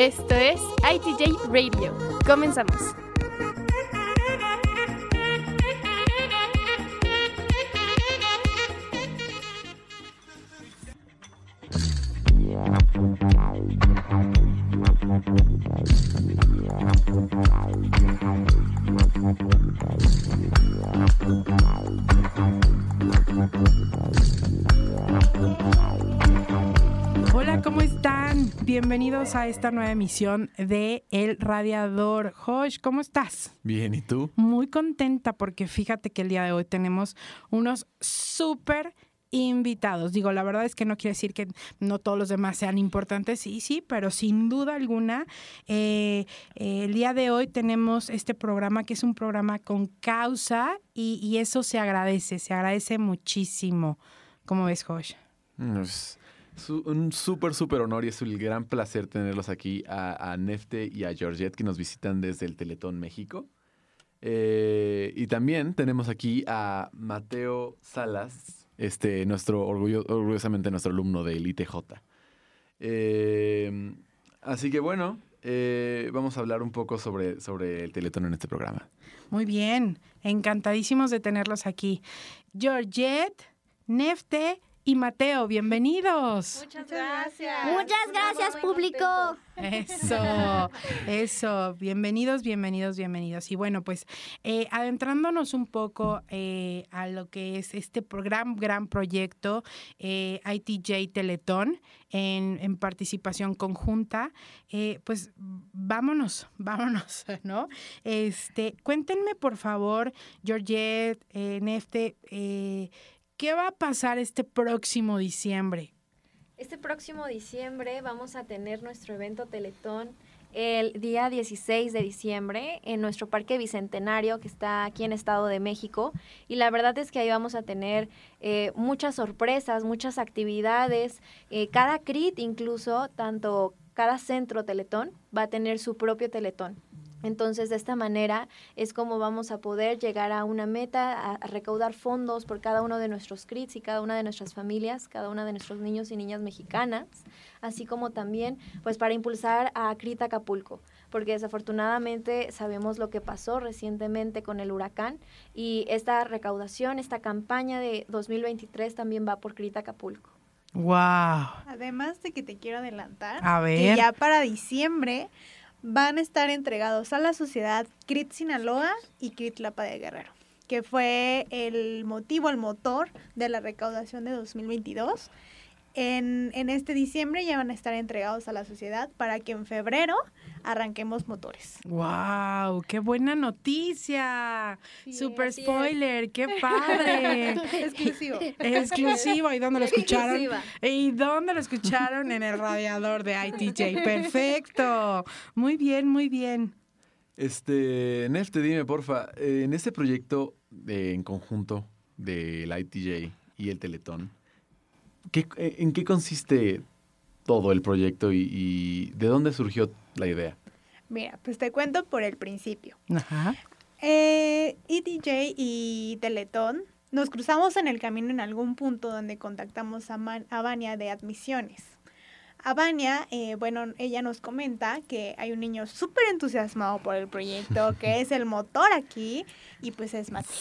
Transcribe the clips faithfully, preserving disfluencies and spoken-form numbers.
Esto es I T J Radio. Comenzamos. Hola, ¿cómo están? Bienvenidos a esta nueva emisión de El Radiador. Josh, ¿cómo estás? Bien, ¿y tú? Muy contenta porque fíjate que el día de hoy tenemos unos súper invitados. Digo, la verdad es que no quiere decir que no todos los demás sean importantes, sí, sí, pero sin duda alguna, eh, eh, el día de hoy tenemos este programa que es un programa con causa y, y eso se agradece, se agradece muchísimo. ¿Cómo ves, Josh? Es su- un súper, súper honor y es un gran placer tenerlos aquí a, a Nefte y a Georgette que nos visitan desde el Teletón México. Eh, y también tenemos aquí a Mateo Salas, este, nuestro orgullo, orgullosamente nuestro alumno del I T J. Eh, así que bueno, eh, vamos a hablar un poco sobre, sobre el Teletón en este programa. Muy bien, encantadísimos de tenerlos aquí. Georgette, Nefte y Mateo, bienvenidos. Muchas gracias. Muchas gracias, público. Eso, eso, bienvenidos, bienvenidos, bienvenidos. Y bueno, pues eh, adentrándonos un poco eh, a lo que es este pro- gran, gran proyecto eh, I T J Teletón en, en participación conjunta, eh, pues vámonos, vámonos, ¿no? Este, cuéntenme por favor, Georgette, eh, Nefte, eh, ¿qué va a pasar este próximo diciembre? Este próximo diciembre vamos a tener nuestro evento Teletón el día dieciséis de diciembre en nuestro Parque Bicentenario que está aquí en Estado de México, y la verdad es que ahí vamos a tener eh, muchas sorpresas, muchas actividades, eh, cada C R I T incluso, tanto cada centro Teletón va a tener su propio Teletón. Entonces, de esta manera es como vamos a poder llegar a una meta, a, a recaudar fondos por cada uno de nuestros C R I Ts y cada una de nuestras familias, cada una de nuestros niños y niñas mexicanas, así como también pues para impulsar a C R I T Acapulco, porque desafortunadamente sabemos lo que pasó recientemente con el huracán, y esta recaudación, esta campaña de dos mil veintitrés también va por C R I T Acapulco. ¡Wow! Además de que te quiero adelantar, A ver. que ya para diciembre van a estar entregados a la sociedad C R I T Sinaloa y C R I T Tlapa de Guerrero, que fue el motivo, el motor de la recaudación de dos mil veintidós. En, en este diciembre ya van a estar entregados a la sociedad para que en febrero arranquemos motores. ¡Wow! ¡Qué buena noticia! Sí, ¡Super así es. spoiler! ¡Qué padre! Exclusivo. Exclusivo. ¿Y dónde lo escucharon? Exclusiva. ¿Y dónde lo escucharon? En el radiador de I T J. ¡Perfecto! Muy bien, muy bien. Este, Nefte, dime porfa, eh, en este proyecto eh, en conjunto del I T J y el Teletón, ¿qué, eh, ¿en qué consiste todo el proyecto y, y de dónde surgió la idea? Mira, pues te cuento por el principio. Ajá. Eh, I T J y Teletón nos cruzamos en el camino en algún punto donde contactamos a, Man- a Vania de admisiones. A Vania, eh, bueno, ella nos comenta que hay un niño súper entusiasmado por el proyecto, que es el motor aquí, y pues es Mateo.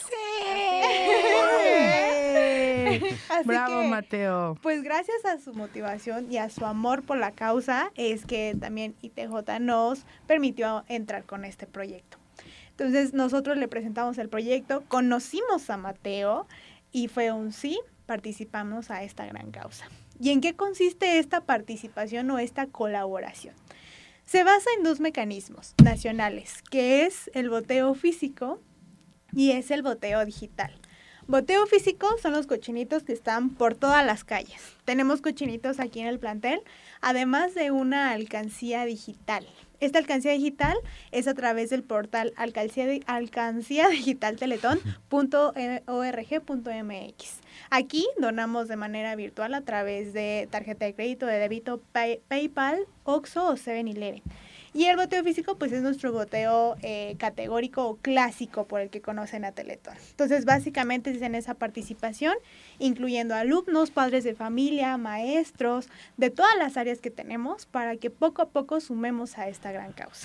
Así ¡Bravo, que, Mateo! pues gracias a su motivación y a su amor por la causa es que también I T J nos permitió entrar con este proyecto. Entonces nosotros le presentamos el proyecto, conocimos a Mateo y fue un sí, participamos a esta gran causa. ¿Y en qué consiste esta participación o esta colaboración? Se basa en dos mecanismos nacionales, que es el boteo físico y es el boteo digital. Boteo físico son los cochinitos que están por todas las calles. Tenemos cochinitos aquí en el plantel, además de una alcancía digital. Esta alcancía digital es a través del portal alcancía, alcancía digital teletón punto org punto mx. Aquí donamos de manera virtual a través de tarjeta de crédito, de débito, pay, PayPal, Oxxo o seven eleven. Y el boteo físico, pues es nuestro boteo eh, categórico o clásico por el que conocen a Teletón. Entonces, básicamente es en esa participación, incluyendo alumnos, padres de familia, maestros, de todas las áreas que tenemos, para que poco a poco sumemos a esta gran causa.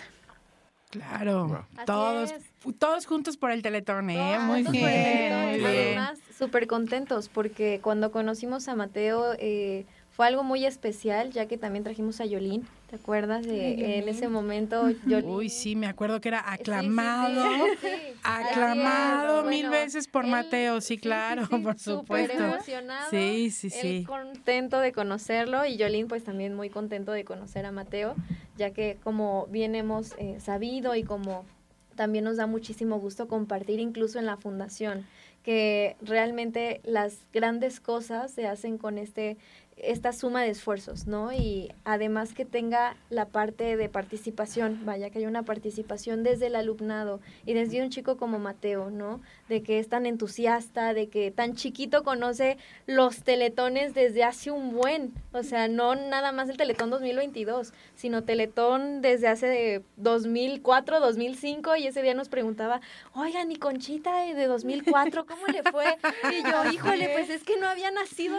Claro, Así todos, es. todos juntos por el Teletón, ¿eh? Todos Muy juntos por el bien, Teletón. muy bien. Además, súper contentos porque cuando conocimos a Mateo eh, fue algo muy especial, ya que también trajimos a Yolín, ¿te acuerdas? De, Yolín. En ese momento, Yolín. Uy, sí, me acuerdo que era Sí, sí, sí, aclamado, sí, sí. aclamado Así es. mil Bueno, veces por él- Mateo, sí, claro, sí, por súper supuesto. emocionado. Sí, sí, Él sí. contento de conocerlo y Yolín pues también muy contento de conocer a Mateo, ya que como bien hemos eh, sabido y como también nos da muchísimo gusto compartir incluso en la fundación, que realmente las grandes cosas se hacen con este esta suma de esfuerzos, ¿no? Y además que tenga la parte de participación, vaya, que haya una participación desde el alumnado y desde un chico como Mateo, ¿no? De que es tan entusiasta, de que tan chiquito conoce los teletones desde hace un buen, o sea, no nada más el Teletón dos mil veintidós, sino Teletón desde hace de dos mil cuatro, dos mil cinco, y ese día nos preguntaba, oigan, ¿y Conchita de dos mil cuatro, cómo le fue? Y yo, híjole, pues es que no había nacido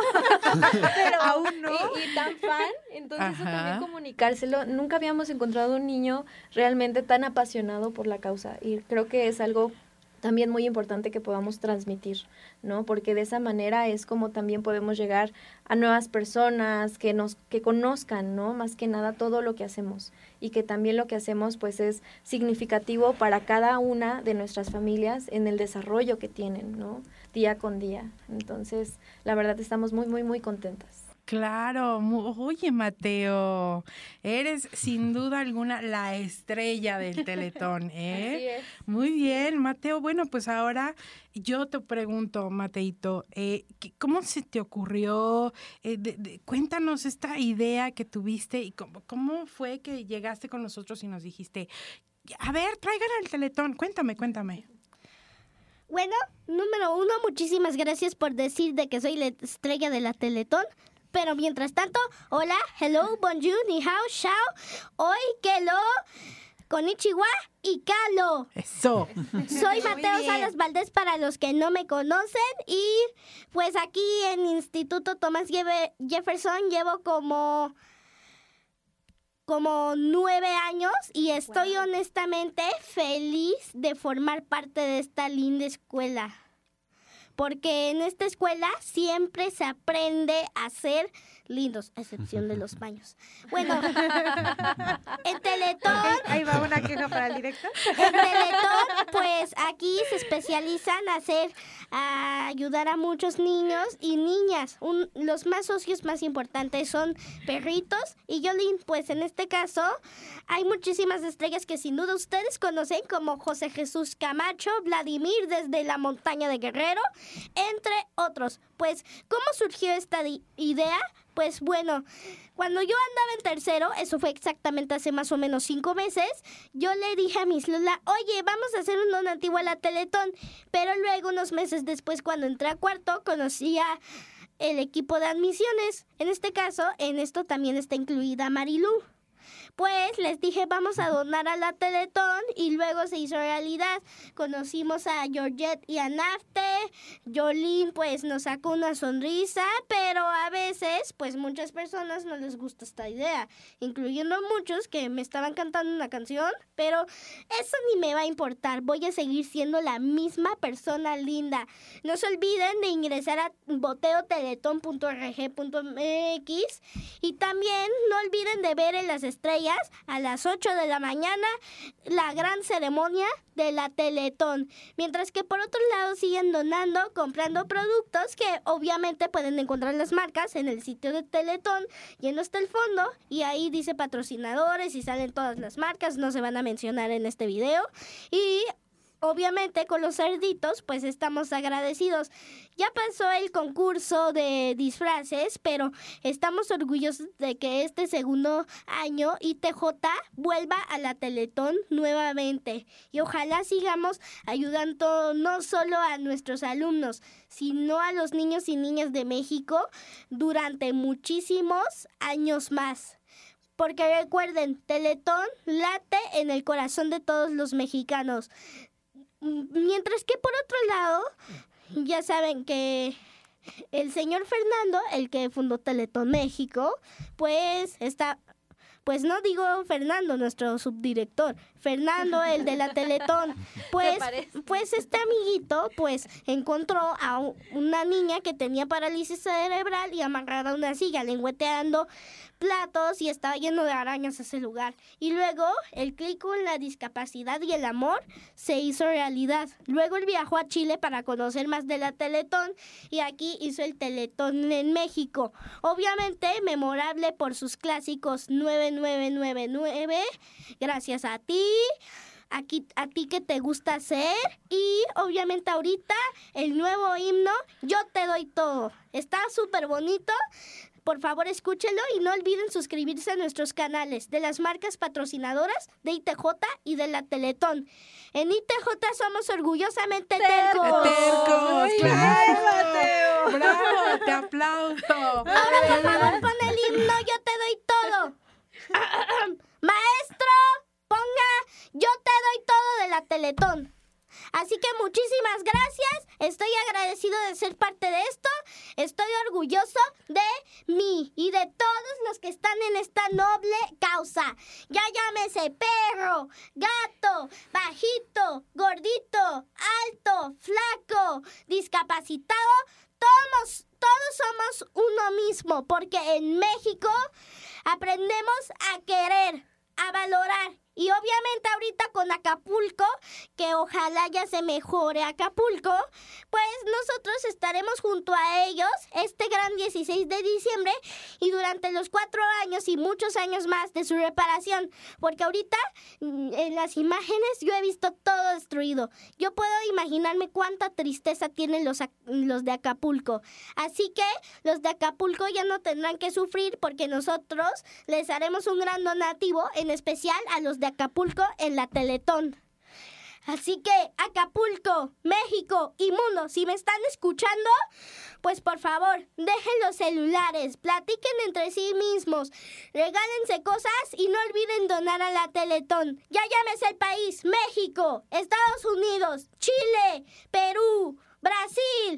yo. Pero Aún no. Y, y tan fan, entonces eso Ajá. también comunicárselo. Nunca habíamos encontrado un niño realmente tan apasionado por la causa y creo que es algo también muy importante que podamos transmitir, ¿no? Porque de esa manera es como también podemos llegar a nuevas personas que nos que conozcan, ¿no? Más que nada todo lo que hacemos y que también lo que hacemos pues es significativo para cada una de nuestras familias en el desarrollo que tienen, ¿no? Día con día. Entonces, la verdad estamos muy, muy, muy contentas. Claro, mu- oye Mateo, eres sin duda alguna la estrella del Teletón, ¿eh? Así es. Muy bien, Mateo. Bueno, pues ahora yo te pregunto, Mateito, eh, ¿qué- ¿cómo se te ocurrió? Eh, de- de- cuéntanos esta idea que tuviste y cómo, cómo fue que llegaste con nosotros y nos dijiste, a ver, traigan al Teletón. Cuéntame, cuéntame. Bueno, número uno, muchísimas gracias por decir de que soy la estrella de la Teletón. Pero mientras tanto, hola, hello, bonjour, ni hao, chao, hoy, kelo, konnichiwa y kalo. Eso. Soy Mateo bien. Salas Valdés para los que no me conocen y pues aquí en Instituto Thomas Jeffe- Jefferson llevo como, como nueve años y estoy honestamente feliz de formar parte de esta linda escuela. Porque en esta escuela siempre se aprende a ser lindos, a excepción de los baños. Bueno, en Teletón, Ok, ahí va una queja para el director. en Teletón, pues aquí se especializan a hacer, a ayudar a muchos niños y niñas. Un- los más socios más importantes son perritos y Yolín. Pues en este caso hay muchísimas estrellas que sin duda ustedes conocen, como José Jesús Camacho, Vladimir desde la montaña de Guerrero, entre otros. Pues, ¿cómo surgió esta di- idea? Pues bueno, cuando yo andaba en tercero, eso fue exactamente hace más o menos cinco meses, yo le dije a Miss Lola, oye, vamos a hacer un donativo a la Teletón. Pero luego, unos meses después, cuando entré a cuarto, conocí a el equipo de admisiones. En este caso, en esto también está incluida Marilú. Pues les dije, vamos a donar a la Teletón y luego se hizo realidad. Conocimos a Georgette y a Nafte. Yolín pues nos sacó una sonrisa, pero a veces pues muchas personas no les gusta esta idea, incluyendo muchos que me estaban cantando una canción, pero eso ni me va a importar. Voy a seguir siendo la misma persona linda. No se olviden de ingresar a boteo teletón punto org punto m x y también no olviden de ver en las estrellas a las ocho de la mañana la gran ceremonia de la Teletón. Mientras que por otro lado siguen donando, comprando productos que obviamente pueden encontrar las marcas en el sitio de Teletón, yendo hasta el fondo y ahí dice patrocinadores y salen todas las marcas, no se van a mencionar en este video. Y obviamente con los cerditos pues estamos agradecidos. Ya pasó el concurso de disfraces, pero estamos orgullosos de que este segundo año I T J vuelva a la Teletón nuevamente. Y ojalá sigamos ayudando no solo a nuestros alumnos, sino a los niños y niñas de México durante muchísimos años más. porque recuerden, Teletón late en el corazón de todos los mexicanos. Mientras que por otro lado, ya saben que el señor Fernando, el que fundó Teletón México, pues está... Pues no digo Fernando, nuestro subdirector, Fernando, el de la Teletón. Pues, pues este amiguito, pues, encontró a una niña que tenía parálisis cerebral y amarrada a una silla, lengüeteando platos y estaba lleno de arañas ese lugar. Y luego, el clic con la discapacidad y el amor se hizo realidad. Luego él viajó a Chile para conocer más de la Teletón y aquí hizo el Teletón en México. Obviamente, memorable por sus clásicos nueve nueve nueve nueve, gracias a ti, aquí, a ti que te gusta hacer, y obviamente ahorita el nuevo himno, Yo te doy todo. Está súper bonito. Por favor, escúchenlo y no olviden suscribirse a nuestros canales de las marcas patrocinadoras de I T J y de la Teletón. En I T J somos orgullosamente tercos. ¡Tercos! Muy ¡Claro! bien, Mateo. ¡Bravo! ¡Te aplaudo! Ahora, por favor, pon el himno, Yo te doy todo. Maestro, ponga Yo te doy todo de la Teletón. Así que muchísimas gracias. Estoy agradecido de ser parte de esto. Estoy orgulloso de mí y de todos los que están en esta noble causa. Ya llámese perro, gato, bajito, gordito, alto, flaco, discapacitado. Todos, todos somos uno mismo, porque en México aprendemos a querer, a valorar. Y obviamente ahorita con Acapulco, que ojalá ya se mejore Acapulco, pues nosotros estaremos junto a ellos este gran dieciséis de diciembre y durante los cuatro años y muchos años más de su reparación. Porque ahorita en las imágenes yo he visto todo destruido. Yo puedo imaginarme cuánta tristeza tienen los, los de Acapulco. Así que los de Acapulco ya no tendrán que sufrir porque nosotros les haremos un gran donativo, en especial a los de Acapulco en la Teletón. Así que Acapulco, México y mundo, si me están escuchando, pues por favor, dejen los celulares, platiquen entre sí mismos, regálense cosas y no olviden donar a la Teletón. Ya llámese el país, México, Estados Unidos, Chile, Perú, Brasil,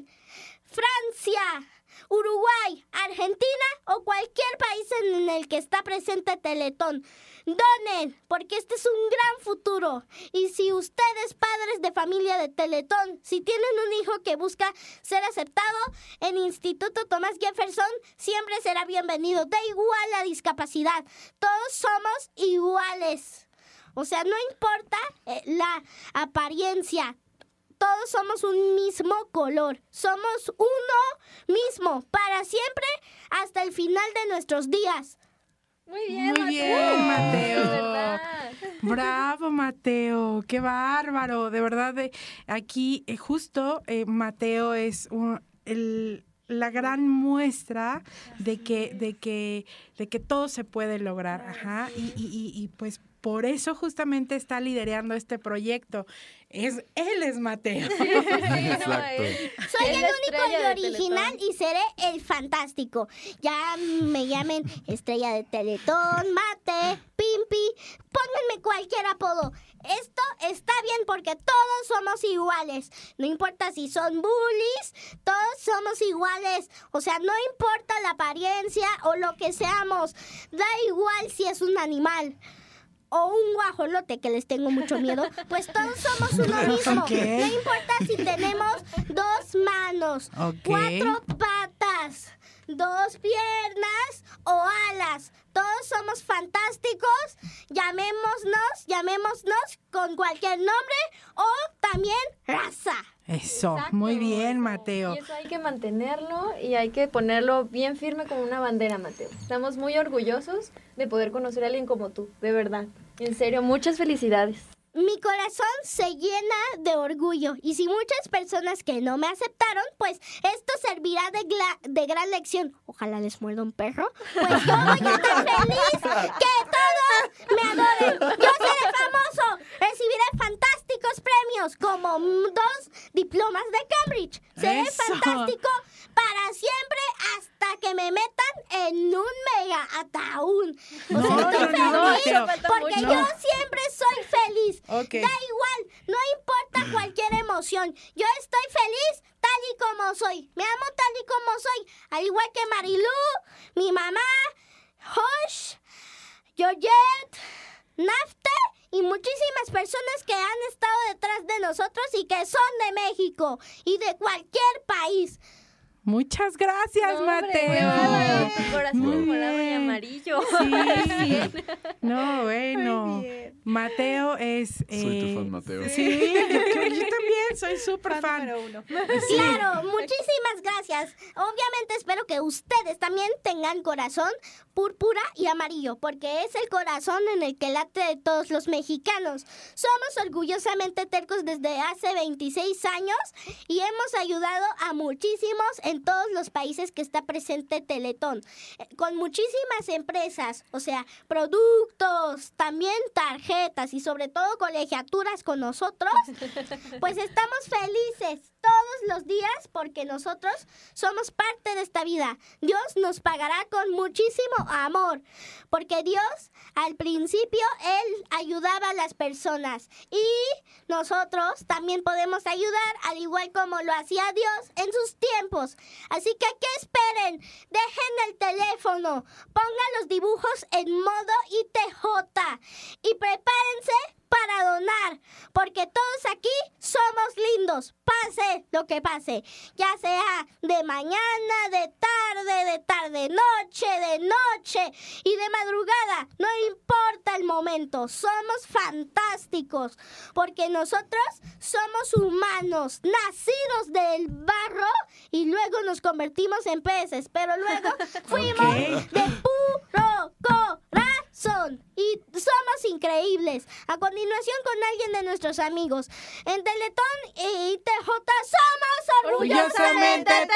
Francia, Uruguay, Argentina o cualquier país en el que está presente Teletón. Donen, porque este es un gran futuro. Y si ustedes, padres de familia de Teletón, si tienen un hijo que busca ser aceptado en Instituto Thomas Jefferson, siempre será bienvenido. Da igual la discapacidad. Todos somos iguales. O sea, no importa eh, la apariencia. Todos somos un mismo color. Somos uno mismo para siempre hasta el final de nuestros días. Muy bien, Muy Mateo. bien, Mateo. De verdad. Bravo, Mateo. Qué bárbaro. De verdad, de, aquí eh, justo eh, Mateo es un, el, la gran muestra de que, de que, de que todo se puede lograr. Ajá. Y, y, y, y pues por eso justamente está liderando este proyecto. Es, él es Mateo. Exacto. Soy Es el la único estrella y de original Teletón. y seré el fantástico. Ya me llamen Estrella de Teletón, Mate, Pimpi, pónganme cualquier apodo. Esto está bien porque todos somos iguales. No importa si son bullies, todos somos iguales. O sea, no importa la apariencia o lo que seamos. Da igual si es un animal o un guajolote, que les tengo mucho miedo, pues todos somos uno mismo. Ok. No importa si tenemos dos manos, Ok. cuatro patas, dos piernas o alas. Todos somos fantásticos. Llamémonos, llamémonos con cualquier nombre o también raza. Eso, Exacto, muy bien, eso. Mateo. Y eso hay que mantenerlo y hay que ponerlo bien firme como una bandera, Mateo. Estamos muy orgullosos de poder conocer a alguien como tú, de verdad. En serio, muchas felicidades. Mi corazón se llena de orgullo y si muchas personas que no me aceptaron, pues esto servirá de, gla- de gran lección. Ojalá les muerda un perro. Pues yo voy a estar feliz que todos me adoren. Yo seré famoso. Recibiré fantásticos premios como mm, dos diplomas de Cambridge. Seré Eso. fantástico para siempre hasta que me me metan en un mega ataúd. O No, sea, no, estoy no, feliz Mateo. porque No. yo siempre soy feliz. Ok. Da igual, no importa cualquier emoción. Yo estoy feliz tal y como soy. Me amo tal y como soy. Al igual que Marilú, mi mamá, Josh, Georgette, Nafte y muchísimas personas que han estado detrás de nosotros y que son de México y de cualquier país. Muchas gracias, No, hombre, Mateo. qué bárbaro, tu corazón Muy morado y bien. amarillo. Sí. No, bueno. Muy bien. Mateo es... Soy tu eh, fan, Mateo. Sí, yo, yo- yo también soy súper Fan fan. número uno. Claro, muchísimas gracias. Obviamente espero que ustedes también tengan corazón púrpura y amarillo, porque es el corazón en el que late de todos los mexicanos. Somos orgullosamente tercos desde hace veintiséis años y hemos ayudado a muchísimos en todos los países que está presente Teletón, eh, con muchísimas empresas, o sea, productos, también tarjetas y sobre todo colegiaturas con nosotros. Pues estamos felices todos los días porque nosotros somos parte de esta vida. Dios nos pagará con muchísimo amor, porque Dios al principio Él ayudaba a las personas y nosotros también podemos ayudar al igual como lo hacía Dios en sus tiempos. Así que ¿qué esperen? Dejen el teléfono, pongan los dibujos en modo I T J y prepárense para donar, porque todos aquí somos lindos, pase lo que pase, ya sea de mañana, de tarde, de tarde, noche, de noche y de madrugada, no importa el momento, somos fantásticos, porque nosotros somos humanos, nacidos del barro y luego nos convertimos en peces, pero luego fuimos Ok. de puro corazón y somos increíbles. A continuación con alguien de nuestros amigos. En Teletón y I T J somos orgullosamente Orgullosamente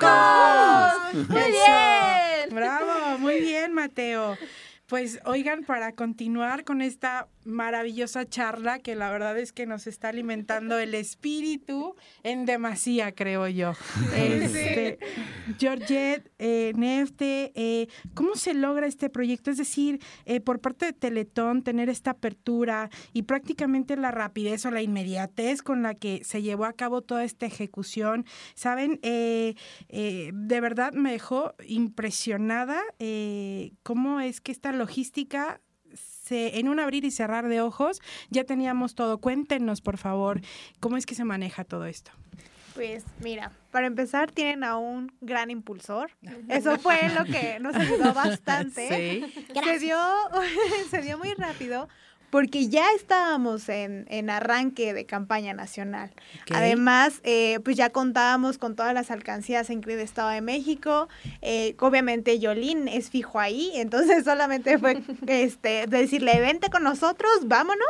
tercos. Muy Eso. bien. Bravo, muy bien, Mateo. Pues oigan, para continuar con esta maravillosa charla que la verdad es que nos está alimentando el espíritu en demasía, creo yo. Este, Georgette, eh, Nefte, eh, ¿cómo se logra este proyecto? Es decir, eh, por parte de Teletón, tener esta apertura y prácticamente la rapidez o la inmediatez con la que se llevó a cabo toda esta ejecución. ¿Saben? Eh, eh, de verdad me dejó impresionada eh, cómo es que esta logística se, en un abrir y cerrar de ojos ya teníamos todo. Cuéntenos, por favor, cómo es que se maneja todo esto. Pues mira, para empezar tienen a un gran impulsor. Eso fue lo que nos ayudó bastante. Sí. Se dio, se dio muy rápido porque ya estábamos en, en arranque de campaña nacional. Ok. Además, eh, pues ya contábamos con todas las alcancías en C R I D Estado de México. Eh, obviamente Yolín es fijo ahí, entonces solamente fue este, decirle, vente con nosotros, vámonos.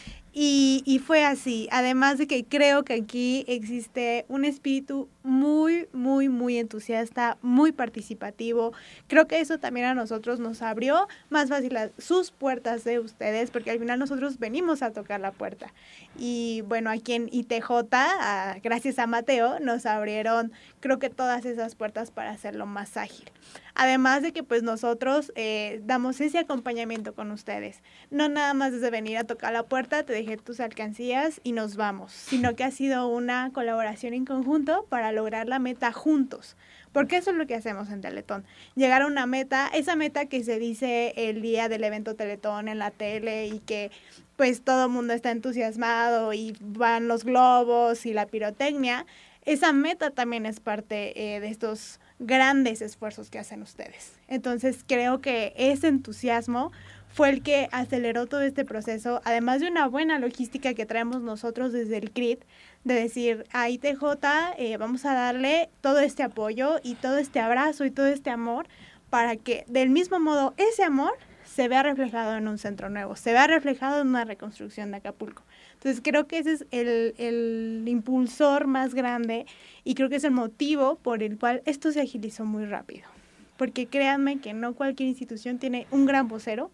Y, y fue así, además de que creo que aquí existe un espíritu muy, muy, muy entusiasta, muy participativo. Creo que eso también a nosotros nos abrió más fácil las, sus puertas de ustedes, porque al final nosotros venimos a tocar la puerta. Y bueno, aquí en I T J, a, gracias a Mateo, nos abrieron creo que todas esas puertas para hacerlo más ágil. Además de que pues nosotros eh, damos ese acompañamiento con ustedes. No nada más desde venir a tocar la puerta, te dejé tus alcancías y nos vamos, sino que ha sido una colaboración en conjunto para lograr la meta juntos. Porque eso es lo que hacemos en Teletón. Llegar a una meta, esa meta que se dice el día del evento Teletón en la tele y que pues todo el mundo está entusiasmado y van los globos y la pirotecnia, esa meta también es parte eh, de estos grandes esfuerzos que hacen ustedes. Entonces creo que ese entusiasmo fue el que aceleró todo este proceso, además de una buena logística que traemos nosotros desde el C R I D, de decir a I T J eh, vamos a darle todo este apoyo y todo este abrazo y todo este amor para que del mismo modo ese amor se vea reflejado en un centro nuevo, se vea reflejado en una reconstrucción de Acapulco. Entonces creo que ese es el, el impulsor más grande y creo que es el motivo por el cual esto se agilizó muy rápido. Porque créanme que no cualquier institución tiene un gran vocero,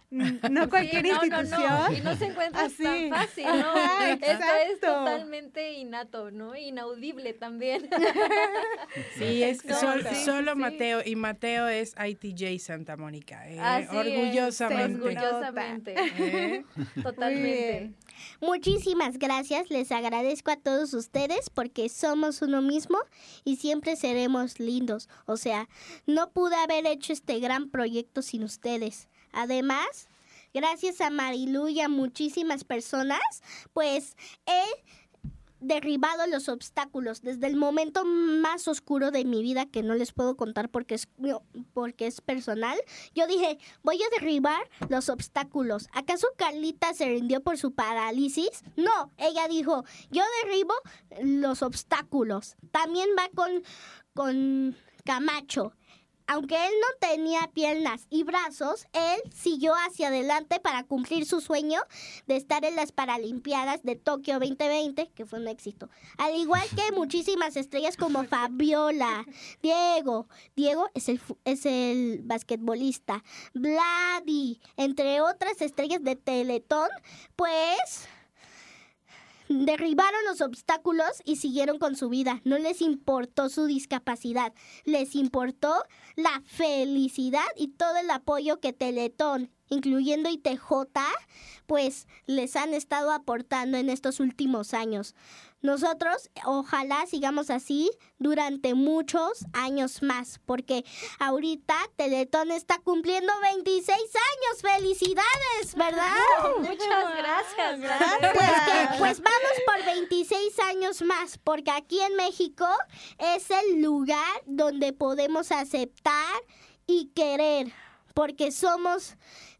no cualquier Sí, no, institución. No, no, y no se encuentra Así. tan fácil, ¿no? Ajá, Esto es exacto. totalmente innato, ¿no? Inaudible también. Sí, es No, sol- sí, solo sí. Mateo, y Mateo es I T J Santa Mónica, ¿eh? Así es, orgullosamente. orgullosamente. ¿Eh? Totalmente. Muy bien. Muchísimas gracias, les agradezco a todos ustedes porque somos uno mismo y siempre seremos lindos. O sea, no pude haber hecho este gran proyecto sin ustedes. Además, gracias a Marilu y a muchísimas personas, pues he derribado los obstáculos desde el momento más oscuro de mi vida, que no les puedo contar porque es, porque es personal. Yo dije, voy a derribar los obstáculos. ¿Acaso Carlita se rindió por su parálisis? No, ella dijo, yo derribo los obstáculos. También va con, con Camacho. Aunque él no tenía piernas y brazos, él siguió hacia adelante para cumplir su sueño de estar en las Paralimpiadas de Tokio veinte veinte, que fue un éxito. Al igual que muchísimas estrellas como Fabiola, Diego. Diego es el, fu- es el basquetbolista. Vladi, entre otras estrellas de Teletón, pues derribaron los obstáculos y siguieron con su vida. No les importó su discapacidad, les importó la felicidad y todo el apoyo que Teletón, incluyendo I T J, pues les han estado aportando en estos últimos años. Nosotros ojalá sigamos así durante muchos años más, porque ahorita Teletón está cumpliendo veintiséis años. ¡Felicidades! ¿Verdad? Muchas gracias. Gracias. Pues, que, pues vamos por veintiséis años más, porque aquí en México es el lugar donde podemos aceptar y querer, porque somos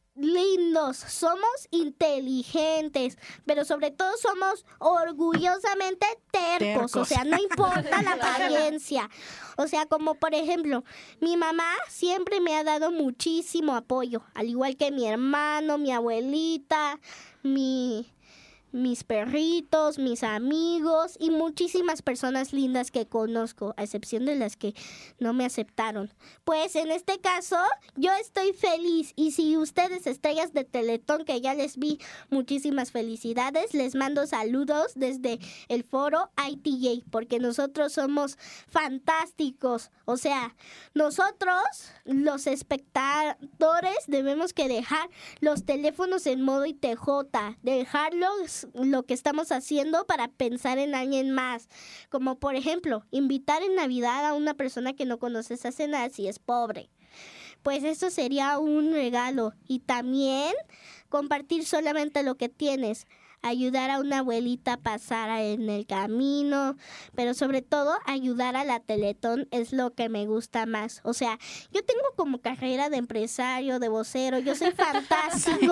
lindos, somos inteligentes, pero sobre todo somos orgullosamente tercos, Tercos. o sea, no importa la apariencia. O sea, como por ejemplo, mi mamá siempre me ha dado muchísimo apoyo, al igual que mi hermano, mi abuelita, mi... mis perritos, mis amigos y muchísimas personas lindas que conozco, a excepción de las que no me aceptaron. Pues en este caso, yo estoy feliz y si ustedes, estrellas de Teletón, que ya les vi, muchísimas felicidades, les mando saludos desde el foro I T J, porque nosotros somos fantásticos. O sea, nosotros, los espectadores, debemos que dejar los teléfonos en modo I T J, dejarlos lo que estamos haciendo para pensar en alguien más, como por ejemplo invitar en Navidad a una persona que no conoces a cenar si es pobre, pues eso sería un regalo. Y también compartir solamente lo que tienes, ayudar a una abuelita a pasar en el camino, pero sobre todo ayudar a la Teletón es lo que me gusta más. O sea, yo tengo como carrera de empresario, de vocero, yo soy fantástico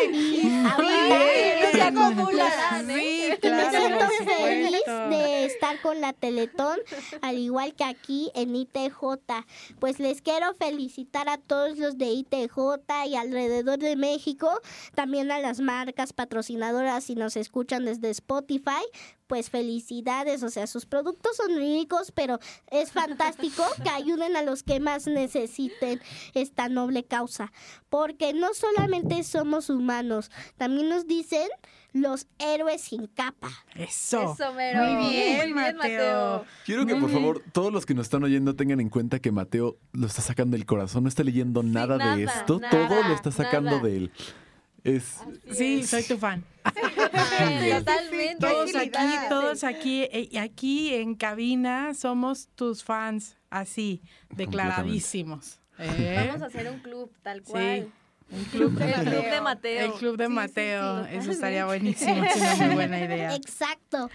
y ahorita se acumularán, ¿eh? Sí, y me claro, siento por feliz supuesto. de estar con la Teletón, al igual que aquí en I T J. Pues les quiero felicitar a todos los de I T J y alrededor de México, también a las marcas patrocinadoras y nos escuchan desde Spotify, pues felicidades. O sea, sus productos son ricos, pero es fantástico que ayuden a los que más necesiten esta noble causa, porque no solamente somos humanos, también nos dicen los héroes sin capa. Eso. Eso, mero. Muy bien, Muy bien, Mateo. Mateo. Quiero que Muy por bien. favor todos los que nos están oyendo tengan en cuenta que Mateo lo está sacando del corazón, no está leyendo nada, nada, de esto, nada, todo lo está sacando nada. de él. Es Sí, soy tu fan. Totalmente. Todos aquí, Tranquilidad. todos aquí, eh, aquí en cabina somos tus fans, así, declaradísimos. ¿eh? Vamos a hacer un club, tal Sí. cual. Un club de El club Mateo. de Mateo. El club de Sí, sí, Mateo. sí, Eso estaría totalmente. buenísimo. Es una muy buena idea. Exacto.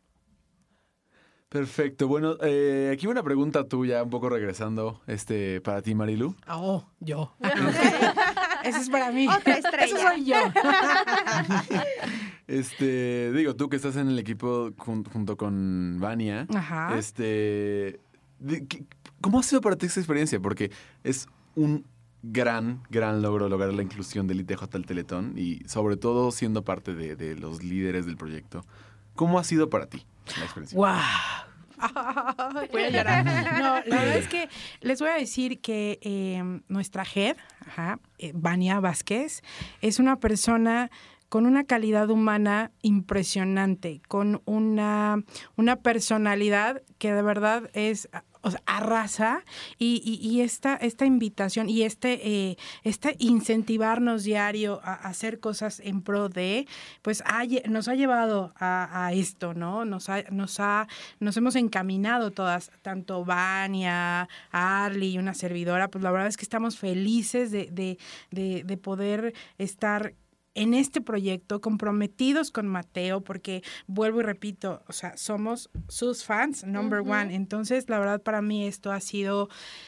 perfecto. Bueno, eh, aquí una pregunta tuya, un poco regresando, este, para ti, Marilu. Oh, yo. Eso es para mí. Otra estrella. Eso soy yo. Este, digo, tú que estás en el equipo jun- junto con Vania, Ajá. este, de- ¿qué- ¿cómo ha sido para ti esta experiencia? Porque es un gran, gran logro lograr la inclusión del I T J al Teletón y sobre todo siendo parte de, de los líderes del proyecto. ¿Cómo ha sido para ti la experiencia? ¡Wow! Voy a llorar. No, la verdad es que les voy a decir que eh, nuestra head, ajá, eh, Vania Vázquez, es una persona con una calidad humana impresionante, con una, una personalidad que de verdad es, o sea, arrasa, y, y, y esta, esta invitación y este, eh, este incentivarnos diario a, a hacer cosas en pro de, pues ha, nos ha llevado a, a esto, ¿no? Nos ha, nos ha, nos hemos encaminado todas, tanto Vania, Arly y una servidora, pues la verdad es que estamos felices de, de, de, de poder estar en este proyecto, comprometidos con Mateo, porque vuelvo y repito, o sea, somos sus fans, number uh-huh. one. Entonces, la verdad, para mí esto ha sido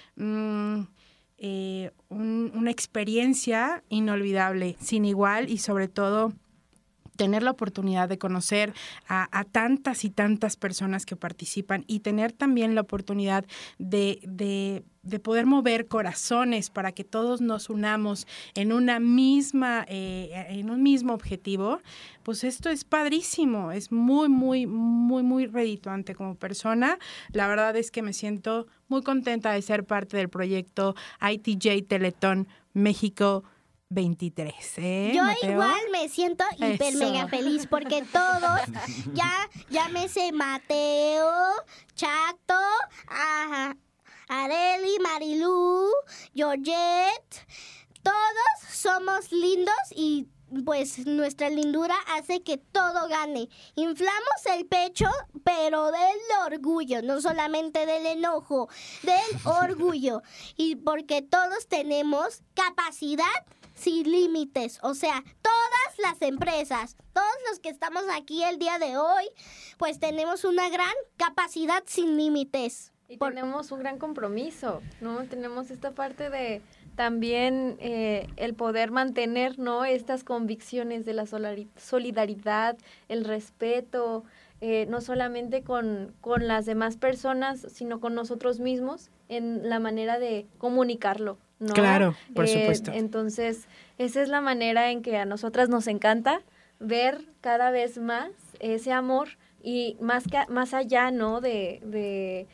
mmm, eh, un, una experiencia inolvidable, sin igual, y sobre todo tener la oportunidad de conocer a, a tantas y tantas personas que participan, y tener también la oportunidad de, de, de poder mover corazones para que todos nos unamos en una misma, eh, en un mismo objetivo. Pues esto es padrísimo, es muy, muy, muy, muy redituante como persona. La verdad es que me siento muy contenta de ser parte del proyecto I T J Teletón México veintitrés, ¿eh, Yo Mateo? Igual me siento hiper Eso. mega feliz porque todos, ya, llámese Mateo, Chato, ajá, Arely, Marilú, Georgette, todos somos lindos y pues nuestra lindura hace que todo gane. Inflamos el pecho, pero del orgullo, no solamente del enojo, del orgullo. Y porque todos tenemos capacidad sin límites, o sea, todas las empresas, todos los que estamos aquí el día de hoy, pues tenemos una gran capacidad sin límites. Y Por... tenemos un gran compromiso, ¿no? Tenemos esta parte de también eh, el poder mantener, ¿no?, estas convicciones de la solidaridad, el respeto, eh, no solamente con, con las demás personas, sino con nosotros mismos, en la manera de comunicarlo, ¿no? Claro, por eh, supuesto. Entonces, esa es la manera en que a nosotras nos encanta ver cada vez más ese amor, y más, que, más allá, ¿no?, de, de,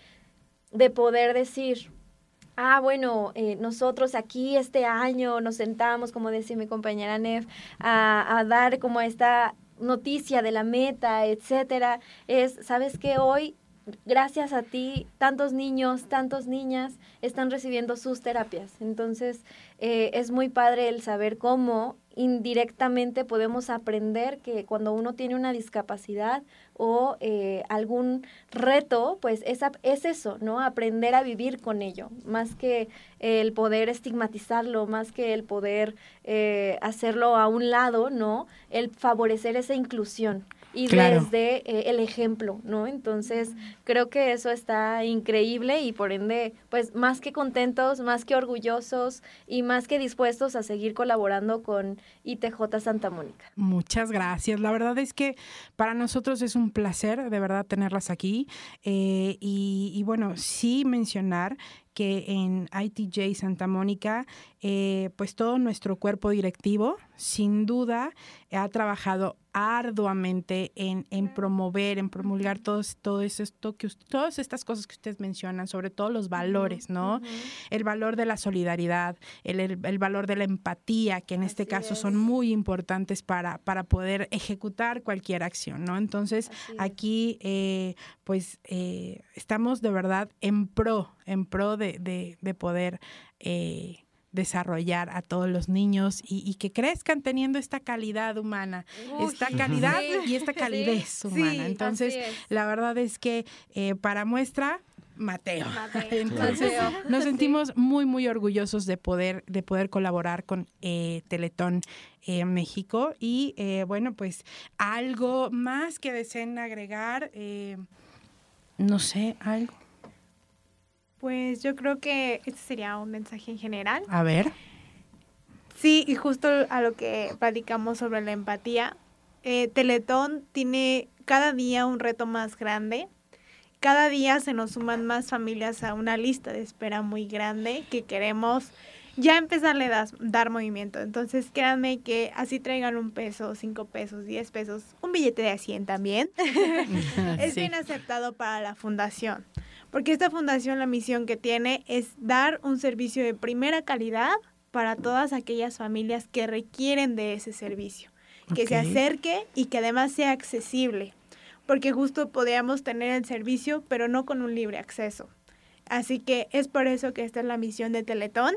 de poder decir, ah, bueno, eh, nosotros aquí este año nos sentamos, como decía mi compañera Nef, a, a dar como esta noticia de la meta, etcétera. Es, ¿sabes qué? Hoy, gracias a ti, tantos niños, tantas niñas están recibiendo sus terapias. Entonces, eh, es muy padre el saber cómo indirectamente podemos aprender que cuando uno tiene una discapacidad o eh, algún reto, pues es, es eso, ¿no? Aprender a vivir con ello, más que el poder estigmatizarlo, más que el poder eh, hacerlo a un lado, ¿no? El favorecer esa inclusión. Y claro. desde eh, el ejemplo, ¿no? Entonces, creo que eso está increíble y por ende, pues más que contentos, más que orgullosos y más que dispuestos a seguir colaborando con I T J Santa Mónica. Muchas gracias. La verdad es que para nosotros es un placer de verdad tenerlas aquí, eh, y, y bueno, sí mencionar que en I T J Santa Mónica, eh, pues todo nuestro cuerpo directivo, sin duda, ha trabajado arduamente en, en promover, en promulgar todo, todo esto que, todas estas cosas que ustedes mencionan, sobre todo los valores, ¿no? Uh-huh. El valor de la solidaridad, el, el, el valor de la empatía, que en este Así caso es. son muy importantes para, para poder ejecutar cualquier acción, ¿no? Entonces, Así aquí, eh, pues, eh, estamos de verdad en pro, en pro de, de, de poder eh, desarrollar a todos los niños y, y que crezcan teniendo esta calidad humana, Uy, esta calidad sí, y esta calidez sí, humana. Sí, Entonces, la verdad es que eh, para muestra, Mateo. Mateo. Entonces, Mateo. nos sentimos sí. muy, muy orgullosos de poder, de poder colaborar con eh, Teletón eh, México. Y eh, bueno, pues algo más que deseen agregar, eh, no sé, algo. Pues yo creo que este sería un mensaje en general. A ver. Sí, y justo a lo que platicamos sobre la empatía, eh, Teletón tiene cada día un reto más grande. Cada día se nos suman más familias a una lista de espera muy grande que queremos ya empezarle a das- dar movimiento. Entonces, créanme que así traigan un peso, cinco pesos, diez pesos, un billete de cien también, es Sí. bien aceptado para la fundación. Porque esta fundación, la misión que tiene es dar un servicio de primera calidad para todas aquellas familias que requieren de ese servicio. Que se Ok. acerque y que además sea accesible. Porque justo podríamos tener el servicio, pero no con un libre acceso. Así que es por eso que esta es la misión de Teletón.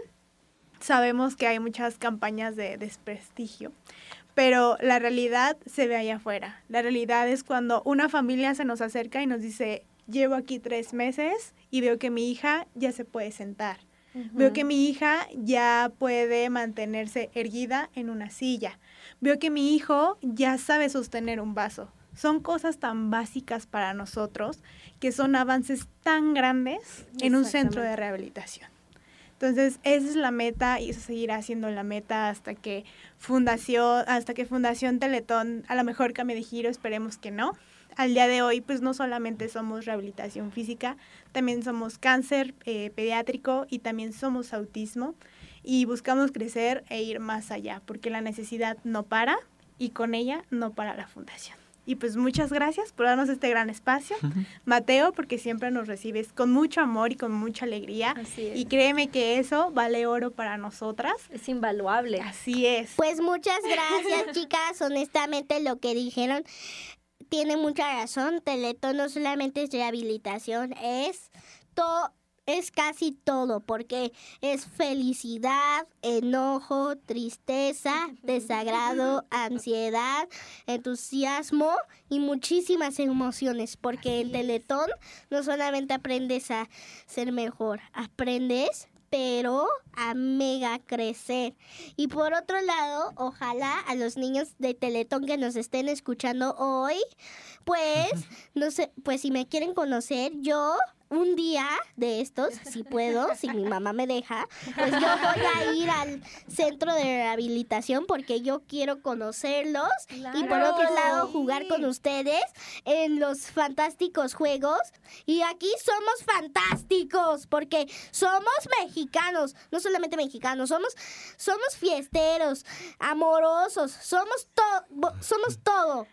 Sabemos que hay muchas campañas de desprestigio, pero la realidad se ve allá afuera. La realidad es cuando una familia se nos acerca y nos dice, llevo aquí tres meses y veo que mi hija ya se puede sentar. Ujú. Veo que mi hija ya puede mantenerse erguida en una silla. Veo que mi hijo ya sabe sostener un vaso. Son cosas tan básicas para nosotros que son avances tan grandes en un centro de Exactamente. rehabilitación. Entonces, esa es la meta y eso seguirá siendo la meta hasta que Fundación, hasta que Fundación Teletón a lo mejor cambie de giro, esperemos que no. Al día de hoy, pues no solamente somos rehabilitación física, también somos cáncer eh, pediátrico y también somos autismo y buscamos crecer e ir más allá porque la necesidad no para y con ella no para la fundación. Y pues muchas gracias por darnos este gran espacio, Mateo, porque siempre nos recibes con mucho amor y con mucha alegría. Así es. Y créeme que eso vale oro para nosotras. Es invaluable. Así es. Pues muchas gracias, chicas. Honestamente, lo que dijeron tiene mucha razón. Teletón no solamente es rehabilitación, es todo. Es casi todo, porque es felicidad, enojo, tristeza, desagrado, ansiedad, entusiasmo y muchísimas emociones, porque en Teletón no solamente aprendes a ser mejor, aprendes pero a mega crecer. Y por otro lado, ojalá a los niños de Teletón que nos estén escuchando hoy, pues, no sé, pues si me quieren conocer, yo un día de estos, si puedo, si mi mamá me deja, pues yo voy a ir al centro de rehabilitación porque yo quiero conocerlos y por otro lado jugar con ustedes en los fantásticos juegos. Y aquí somos fantásticos porque somos mexicanos, no solamente mexicanos, somos, somos fiesteros, amorosos, somos, to- somos todo.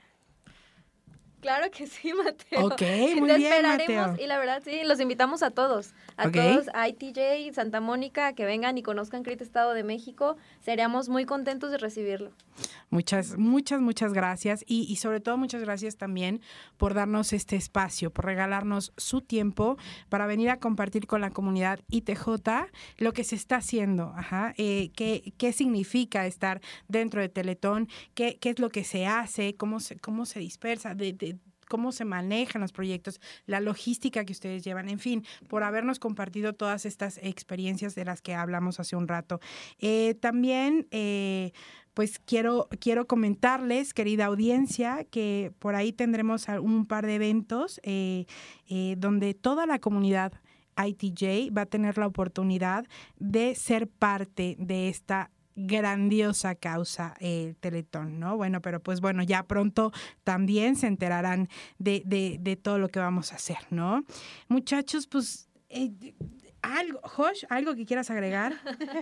Claro que sí, Mateo. Ok, muy Te bien, esperaremos Mateo. y la verdad sí, los invitamos a todos, a Ok. todos, a I T J, Santa Mónica, a que vengan y conozcan CRIT Estado de México. Seríamos muy contentos de recibirlo. Muchas, muchas, muchas gracias y, y sobre todo muchas gracias también por darnos este espacio, por regalarnos su tiempo para venir a compartir con la comunidad I T J lo que se está haciendo, ajá, eh, qué, qué significa estar dentro de Teletón, qué, qué es lo que se hace, cómo se, cómo se dispersa, de, de cómo se manejan los proyectos, la logística que ustedes llevan, en fin, por habernos compartido todas estas experiencias de las que hablamos hace un rato. Eh, también, eh, pues quiero, quiero comentarles, querida audiencia, que por ahí tendremos un par de eventos eh, eh, donde toda la comunidad I T J va a tener la oportunidad de ser parte de esta grandiosa causa, eh, Teletón, ¿no? Bueno, pero pues bueno, ya pronto también se enterarán de, de, de todo lo que vamos a hacer, ¿no? Muchachos, pues, eh, algo, Josh, ¿algo que quieras agregar?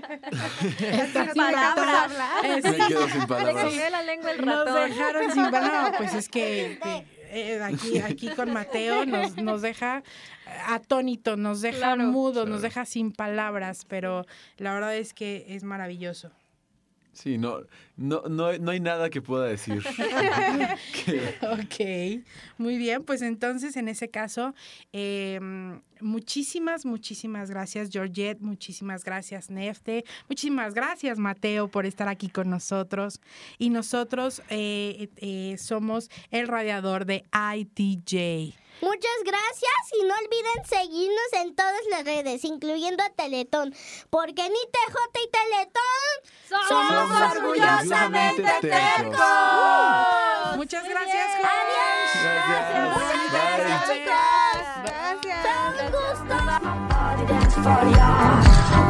Sin palabras. Eh, Me sí, quedo sin Le palabras. comió la lengua el nos ratón. dejaron sin palabras. No, pues es que, que, eh, aquí, aquí con Mateo nos, nos deja atónito, nos deja Claro. mudo, Claro. nos deja sin palabras, pero la verdad es que es maravilloso. Sí, no, no, no, no hay nada que pueda decir. Que- Ok, muy bien, pues entonces en ese caso, eh, muchísimas, muchísimas gracias Georgette, muchísimas gracias Nefte, muchísimas gracias Mateo por estar aquí con nosotros y nosotros eh, eh, somos el radiador de I T J. Muchas gracias y no olviden seguirnos en todas las redes, incluyendo a Teletón, porque en I T J y Teletón ¡Somos Somos orgullosamente orgullosamente tercos! ¡Uh! Muchas Muy gracias, bien. Josh. Gracias. Muchas Bye. gracias, chicos. Gracias. fue un gusto.